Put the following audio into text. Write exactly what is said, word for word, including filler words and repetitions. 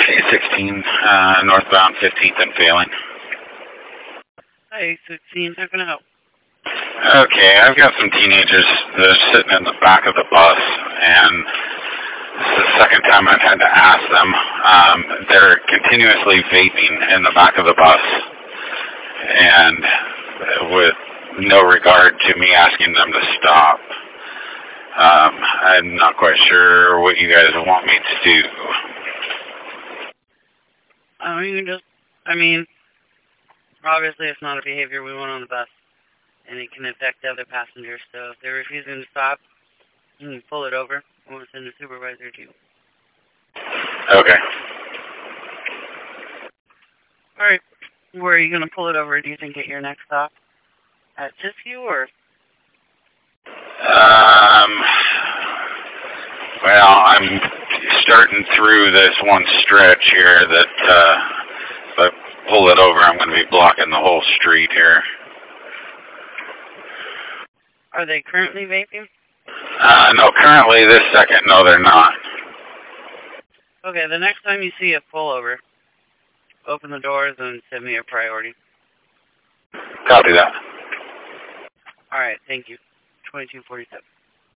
A sixteen, uh, northbound fifteenth and Failing. Hi, A sixteen, how can I help? Okay, I've got some teenagers that are sitting in the back of the bus, and this is the second time I've had to ask them. Um, they're continuously vaping in the back of the bus, and with no regard to me asking them to stop. Um, I'm not quite sure what you guys want me to do. Oh, you can just, I mean, obviously it's not a behavior we want on the bus, and it can affect other passengers, so if they're refusing to stop, you can pull it over, and we'll send a supervisor to you. Okay. Alright, where are you going to pull it over, do you think, at your next stop? At Siskiyou, or? Um, well, I'm starting through this one stretch here that, uh, if I pull it over, I'm going to be blocking the whole street here. Are they currently vaping? Uh, no, currently this second, no, they're not. Okay, the next time you see a pullover, open the doors and send me a priority. Copy that. Alright, thank you. twenty-two forty-seven.